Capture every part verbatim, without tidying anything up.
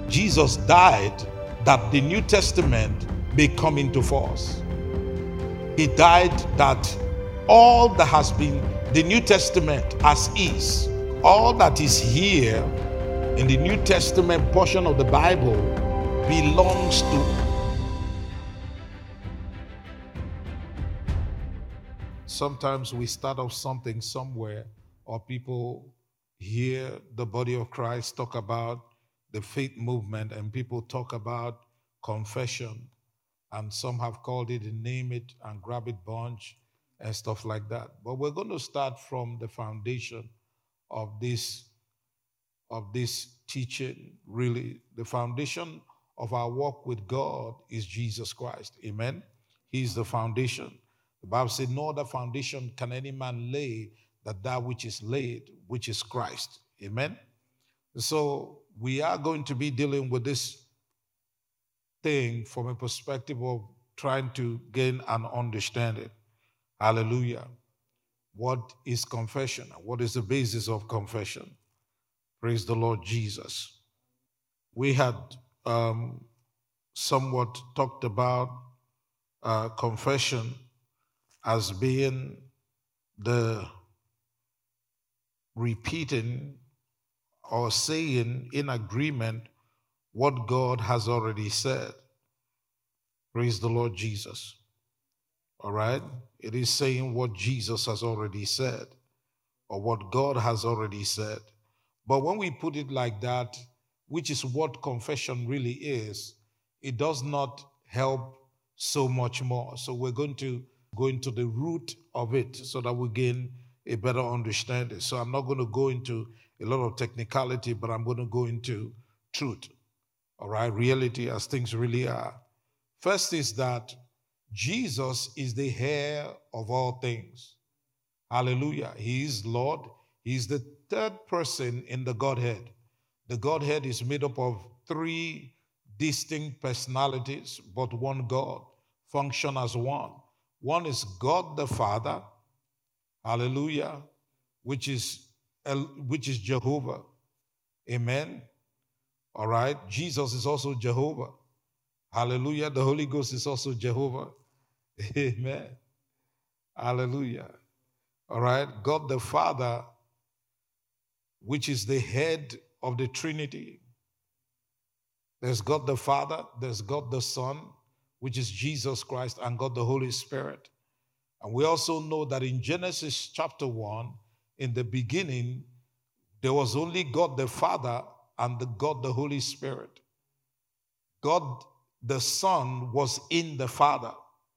Jesus died that the New Testament may come into force. He died that all that has been the New Testament as is, all that is here in the New Testament portion of the Bible belongs to. Sometimes we start off something somewhere, or people hear the body of Christ talk about the faith movement, and people talk about confession, and some have called it a name it and grab it bunch and stuff like that. But we're going to start from the foundation of this of this teaching. Really, the foundation of our walk with God is Jesus Christ. Amen. He's the foundation. The Bible says, no other foundation can any man lay than that which is laid, which is Christ. Amen. So we are going to be dealing with this thing from a perspective of trying to gain an understanding. Hallelujah. What is confession? What is the basis of confession? Praise the Lord Jesus. We had um, somewhat talked about uh, confession as being the repeating or saying in agreement what God has already said. Praise the Lord Jesus. All right? It is saying what Jesus has already said, or what God has already said. But when we put it like that, which is what confession really is, it does not help so much more. So we're going to go into the root of it so that we gain a better understanding. So I'm not going to go into a lot of technicality, but I'm going to go into truth. All right, reality as things really are. First is that Jesus is the heir of all things. Hallelujah. He is Lord. He is the third person in the Godhead. The Godhead is made up of three distinct personalities, but one God, function as one. One is God the Father. Hallelujah. Which is, which is Jehovah. Amen. All right. Jesus is also Jehovah. Hallelujah. The Holy Ghost is also Jehovah. Amen. Hallelujah. All right. God the Father, which is the head of the Trinity. There's God the Father, there's God the Son, which is Jesus Christ, and God the Holy Spirit. And we also know that in Genesis chapter one, in the beginning, there was only God the Father and the God the Holy Spirit. God the Son was in the Father.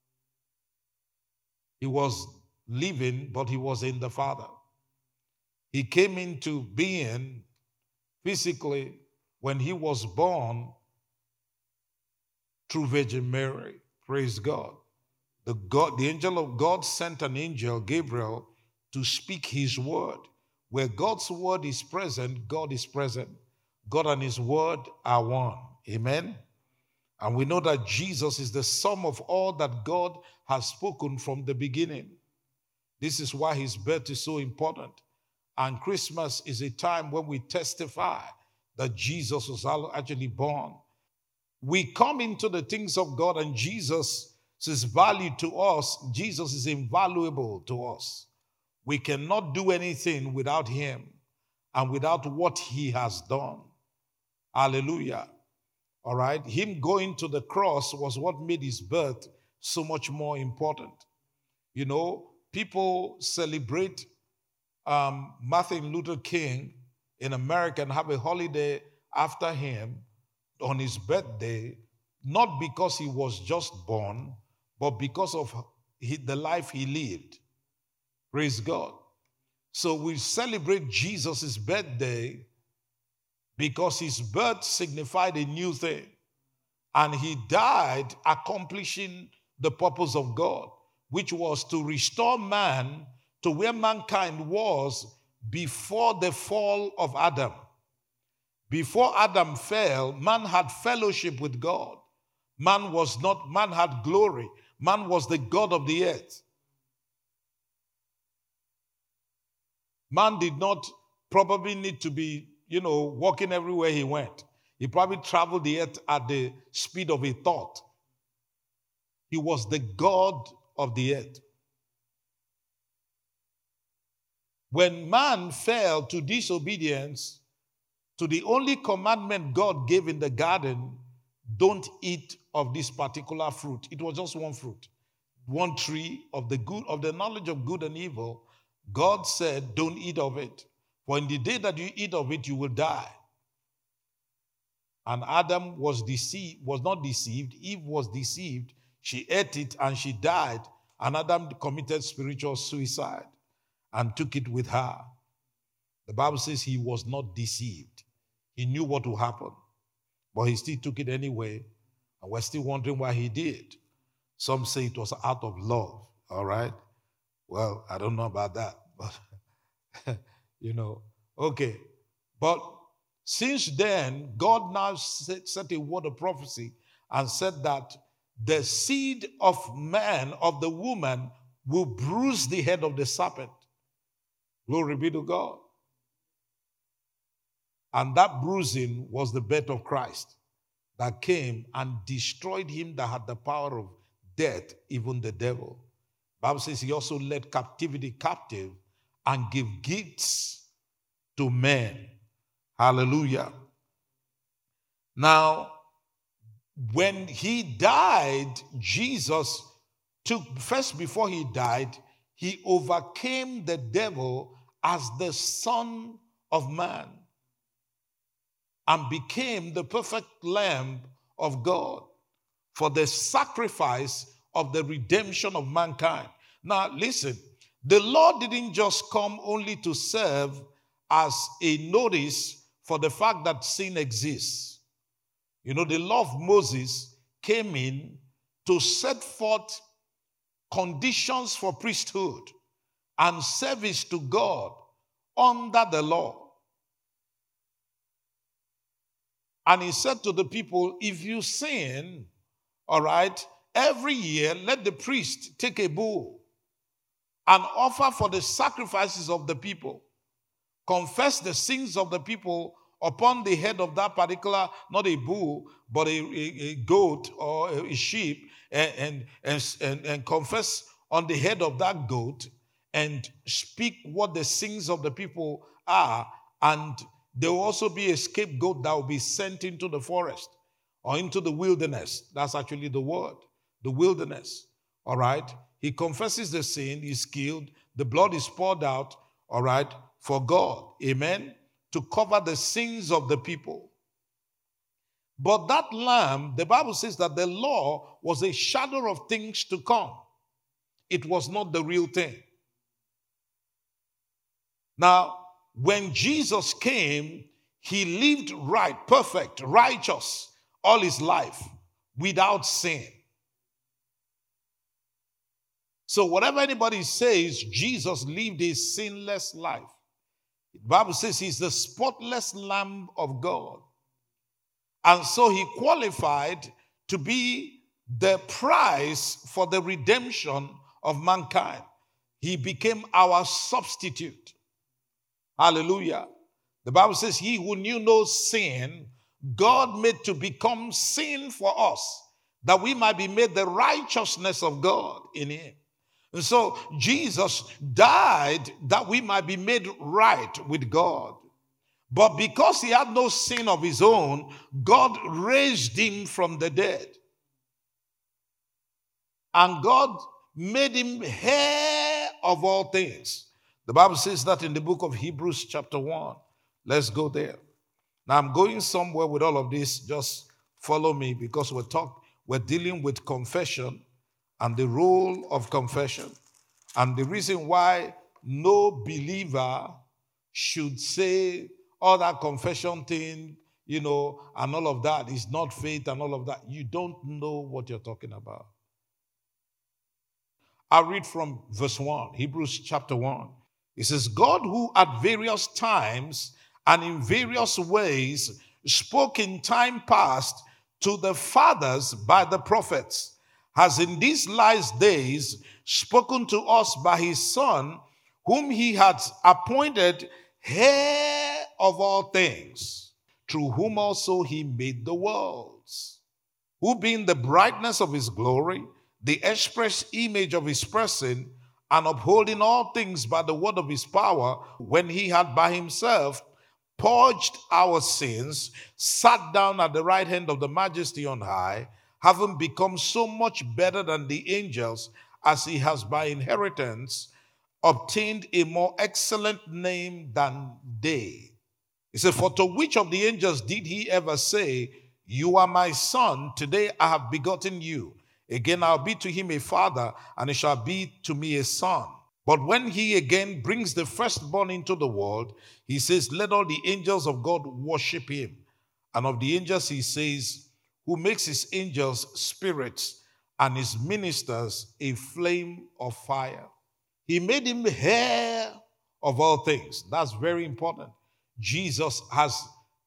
He was living, but he was in the Father. He came into being physically when he was born through Virgin Mary. Praise God. The God, the angel of God sent an angel, Gabriel, to speak his word. Where God's word is present, God is present. God and his word are one. Amen. And we know that Jesus is the sum of all that God has spoken from the beginning. This is why his birth is so important. And Christmas is a time when we testify that Jesus was actually born. We come into the things of God, and Jesus is value to us. Jesus is invaluable to us. We cannot do anything without him and without what he has done. Hallelujah. All right. Him going to the cross was what made his birth so much more important. You know, people celebrate um, Martin Luther King in America and have a holiday after him on his birthday, not because he was just born, but because of he, the life he lived. Praise God. So we celebrate Jesus' birthday because his birth signified a new thing. And he died accomplishing the purpose of God, which was to restore man to where mankind was before the fall of Adam. Before Adam fell, man had fellowship with God. Man was not, man had glory. Man was the God of the earth. Man did not probably need to be, you know, walking everywhere he went. He probably traveled the earth at the speed of a thought. He was the God of the earth. When man fell to disobedience to the only commandment God gave in the garden, don't eat of this particular fruit. It was just one fruit, one tree of the good, of the knowledge of good and evil. God said, don't eat of it. For in the day that you eat of it, you will die. And Adam was deceived, was not deceived. Eve was deceived. She ate it and she died. And Adam committed spiritual suicide and took it with her. The Bible says he was not deceived. He knew what would happen, but he still took it anyway. And we're still wondering why he did. Some say it was out of love, all right? Well, I don't know about that, but, you know, okay. But since then, God now set a word of prophecy and said that the seed of man, of the woman, will bruise the head of the serpent. Glory be to God. And that bruising was the birth of Christ that came and destroyed him that had the power of death, even the devil. The Bible says he also led captivity captive and gave gifts to men. Hallelujah. Now, when he died, Jesus took, first before he died, he overcame the devil as the Son of Man and became the perfect Lamb of God for the sacrifice of the redemption of mankind. Now, listen, the Lord didn't just come only to serve as a notice for the fact that sin exists. You know, the law of Moses came in to set forth conditions for priesthood and service to God under the law. And he said to the people, if you sin, all right, every year let the priest take a bull and offer for the sacrifices of the people. Confess the sins of the people upon the head of that particular, not a bull, but a, a, a goat or a sheep, and, and, and, and confess on the head of that goat and speak what the sins of the people are. And there will also be a scapegoat that will be sent into the forest or into the wilderness. That's actually the word, the wilderness. All right? He confesses the sin, he's killed, the blood is poured out, all right, for God. Amen? To cover the sins of the people. But that lamb, the Bible says that the law was a shadow of things to come. It was not the real thing. Now, when Jesus came, he lived right, perfect, righteous all his life without sin. So whatever anybody says, Jesus lived a sinless life. The Bible says he's the spotless Lamb of God. And so he qualified to be the price for the redemption of mankind. He became our substitute. Hallelujah. The Bible says he who knew no sin, God made to become sin for us, that we might be made the righteousness of God in him. And so Jesus died that we might be made right with God. But because he had no sin of his own, God raised him from the dead. And God made him heir of all things. The Bible says that in the book of Hebrews chapter one. Let's go there. Now I'm going somewhere with all of this. Just follow me because we're talk, we're dealing with confession and the role of confession. And the reason why no believer should say all that confession thing, you know, and all of that is not faith and all of that. You don't know what you're talking about. I'll read from verse one, Hebrews chapter one. It says, God who at various times and in various ways spoke in time past to the fathers by the prophets, has in these last days spoken to us by his Son, whom he had appointed heir of all things, through whom also he made the worlds, who being the brightness of his glory, the express image of his person, and upholding all things by the word of his power, when he had by himself purged our sins, sat down at the right hand of the majesty on high, having become so much better than the angels, as he has by inheritance obtained a more excellent name than they. He said, for to which of the angels did he ever say, you are my son, today I have begotten you. Again, I'll be to him a father, and he shall be to me a son. But when he again brings the firstborn into the world, he says, let all the angels of God worship him. And of the angels, he says, who makes his angels spirits and his ministers a flame of fire. He made him heir of all things. That's very important. Jesus has,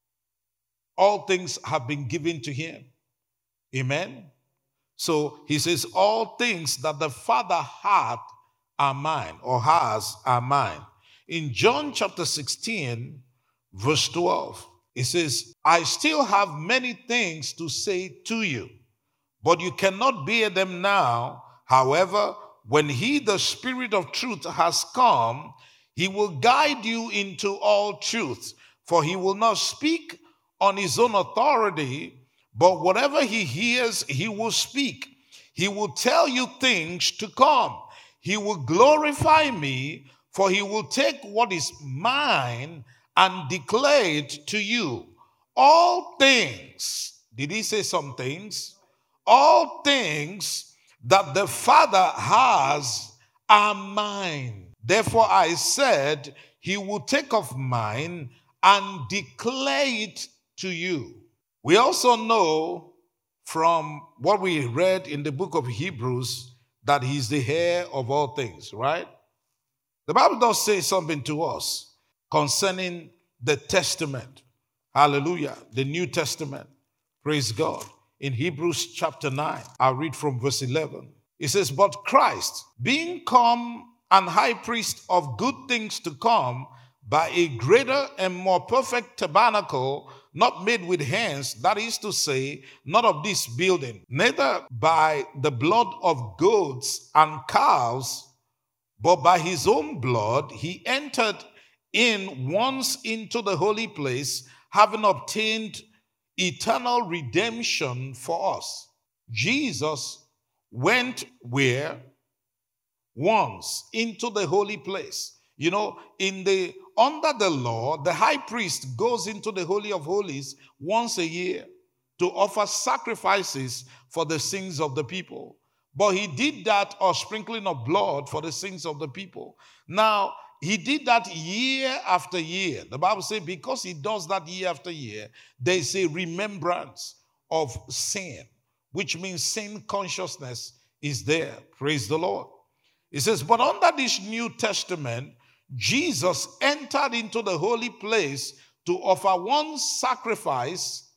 all things have been given to him. Amen. So he says, all things that the Father hath are mine, or has are mine. In John chapter sixteen, verse twelve, it says, I still have many things to say to you, but you cannot bear them now. However, when he, the Spirit of truth, has come, he will guide you into all truth, for he will not speak on his own authority, but whatever he hears, he will speak. He will tell you things to come. He will glorify me, for he will take what is mine and declare it to you. All things, did he say some things? All things that the Father has are mine. Therefore I said, he will take of mine and declare it to you. We also know from what we read in the book of Hebrews that he's the heir of all things, right? The Bible does say something to us concerning the Testament. Hallelujah. The New Testament. Praise God. In Hebrews chapter nine, I'll read from verse eleven. It says, but Christ, being come an high priest of good things to come, by a greater and more perfect tabernacle, not made with hands, that is to say, not of this building, neither by the blood of goats and cows, but by his own blood, he entered in once into the holy place, having obtained eternal redemption for us. Jesus went where? Once into the holy place. You know, in the under the law, the high priest goes into the Holy of Holies once a year to offer sacrifices for the sins of the people. But he did that, or sprinkling of blood for the sins of the people. Now, he did that year after year. The Bible says because he does that year after year, there is a remembrance of sin, which means sin consciousness is there. Praise the Lord. It says, but under this New Testament, Jesus entered into the holy place to offer one sacrifice,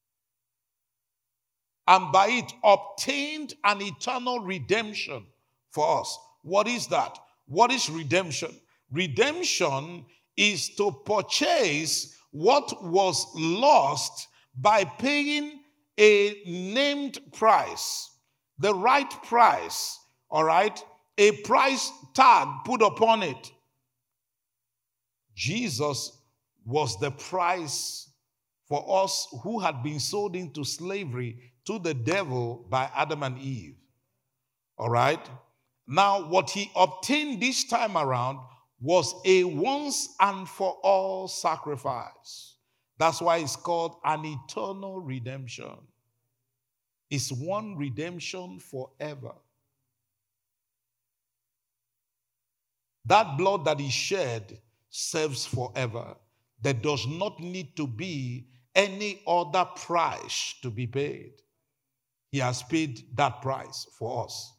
and by it obtained an eternal redemption for us. What is that? What is redemption? Redemption is to purchase what was lost by paying a named price, the right price, all right? A price tag put upon it. Jesus was the price for us who had been sold into slavery to the devil by Adam and Eve. All right? Now, what he obtained this time around was a once and for all sacrifice. That's why it's called an eternal redemption. It's one redemption forever. That blood that he shed serves forever. There does not need to be any other price to be paid. He has paid that price for us.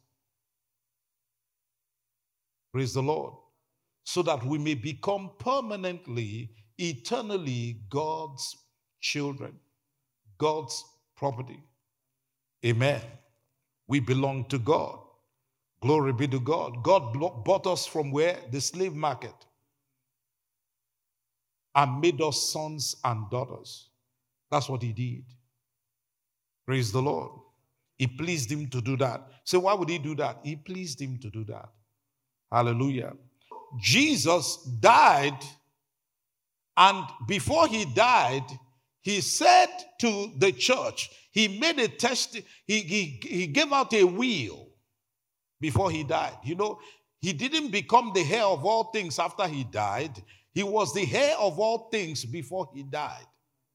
Praise the Lord. So that we may become permanently, eternally God's children, God's property. Amen. We belong to God. Glory be to God. God bought us from where? The slave market. And made us sons and daughters. That's what he did. Praise the Lord. It pleased him to do that. So why would he do that? He pleased him to do that. Hallelujah. Jesus died, and before he died, he said to the church, he made a test, he, he, he gave out a will before he died. You know, he didn't become the heir of all things after he died. He was the heir of all things before he died.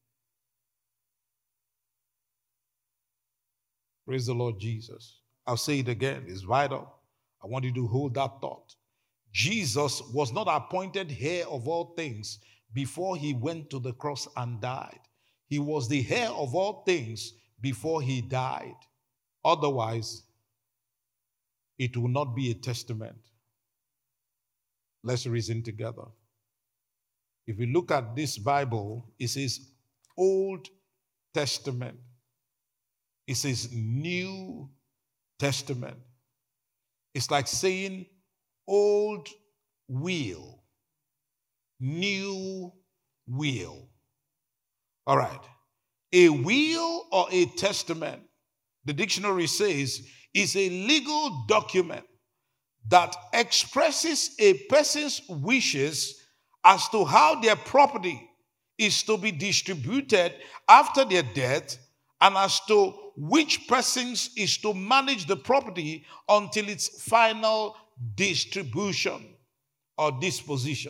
Praise the Lord Jesus. I'll say it again. It's vital. I want you to hold that thought. Jesus was not appointed heir of all things before he went to the cross and died. He was the heir of all things before he died. Otherwise, it will not be a testament. Let's reason together. If you look at this Bible, it says Old Testament. It says New Testament. It's like saying old will, new will. All right. A will or a testament, the dictionary says, is a legal document that expresses a person's wishes as to how their property is to be distributed after their death, and as to which persons is to manage the property until its final distribution or disposition.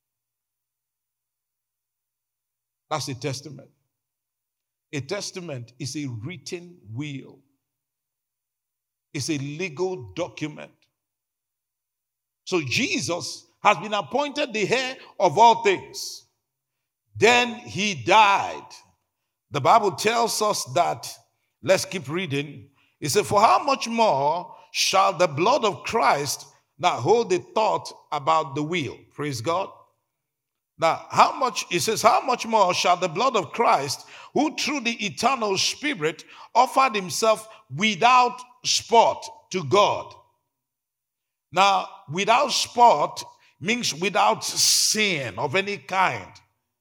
That's a testament. A testament is a written will. It's a legal document. So Jesus has been appointed the heir of all things. Then he died. The Bible tells us that, let's keep reading. It said, for how much more shall the blood of Christ, now hold the thought about the will, praise God. Now, how much, it says, how much more shall the blood of Christ, who through the eternal Spirit offered himself without spot to God. Now, without spot means without sin of any kind.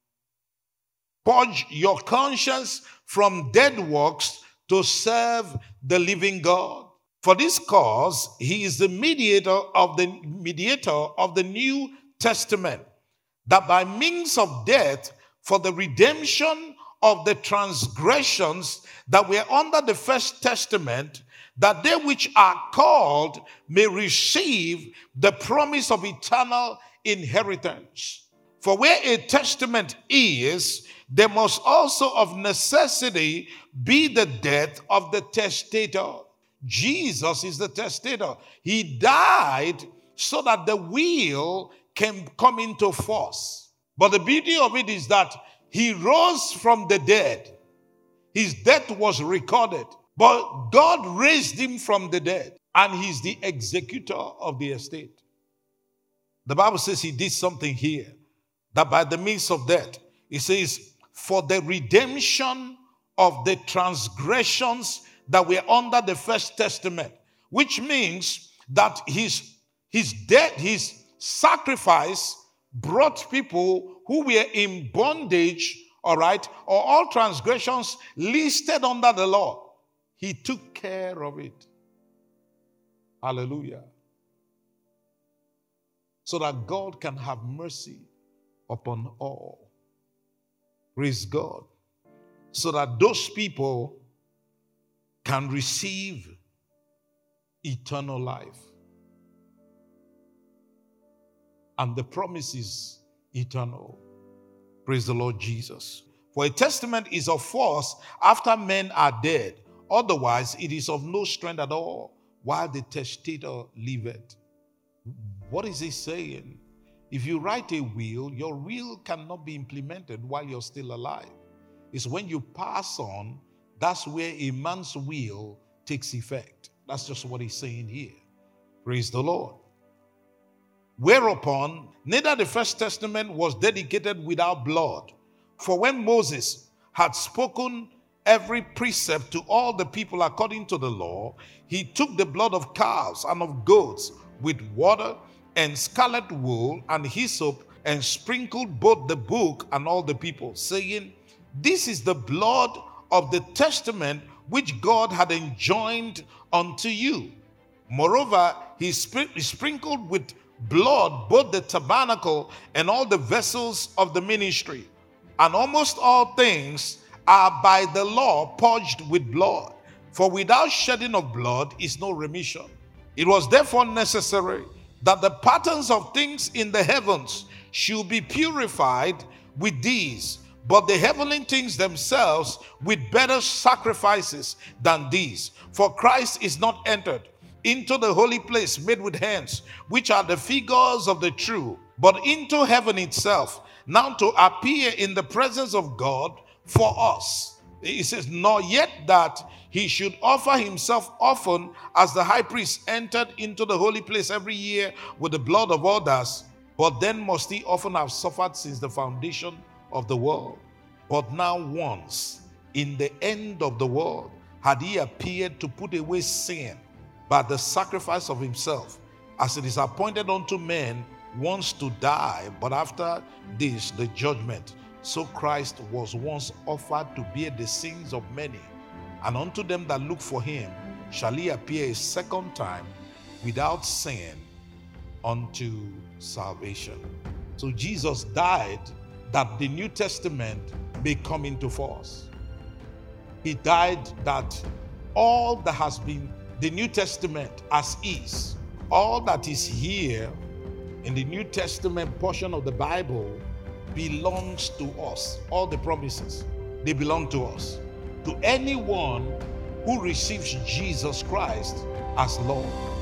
Purge your conscience from dead works to serve the living God. For this cause, he is the mediator of the mediator of the New Testament, that by means of death, for the redemption of the transgressions that were under the first testament, that they which are called may receive the promise of eternal inheritance. For where a testament is, there must also of necessity be the death of the testator. Jesus is the testator. He died so that the will can come into force. But the beauty of it is that he rose from the dead. His death was recorded, but God raised him from the dead, and he's the executor of the estate. The Bible says he did something here, that by the means of death, it says, for the redemption of the transgressions that were under the first testament, which means that his, his death, his sacrifice brought people who were in bondage, all right, or all transgressions listed under the law. He took care of it. Hallelujah. So that God can have mercy upon all. Praise God. So that those people can receive eternal life. And the promise is eternal. Praise the Lord Jesus. For a testament is of force after men are dead. Otherwise, it is of no strength at all while the testator liveth. What is he saying? If you write a will, your will cannot be implemented while you're still alive. It's when you pass on, that's where a man's will takes effect. That's just what he's saying here. Praise the Lord. Whereupon, neither the first testament was dedicated without blood. For when Moses had spoken every precept to all the people according to the law, he took the blood of calves and of goats with water and scarlet wool and hyssop, and sprinkled both the book and all the people, saying, This is the blood of the testament which God had enjoined unto you. Moreover, he sprinkled with blood both the tabernacle and all the vessels of the ministry. And almost all things are by the law purged with blood. For without shedding of blood is no remission. It was therefore necessary that the patterns of things in the heavens should be purified with these, but the heavenly things themselves with better sacrifices than these. For Christ is not entered into the holy place made with hands, which are the figures of the true, but into heaven itself, now to appear in the presence of God for us. He says, nor yet that he should offer himself often, as the high priest entered into the holy place every year with the blood of others, but then must he often have suffered since the foundation of the world. But now once, in the end of the world, had he appeared to put away sin by the sacrifice of himself, as it is appointed unto men once to die, but after this the judgment. So Christ was once offered to bear the sins of many, and unto them that look for him shall he appear a second time without sin unto salvation. So Jesus died that the New Testament may come into force. He died that all that has been the New Testament as is, all that is here in the New Testament portion of the Bible belongs to us. All the promises, they belong to us. To anyone who receives Jesus Christ as Lord.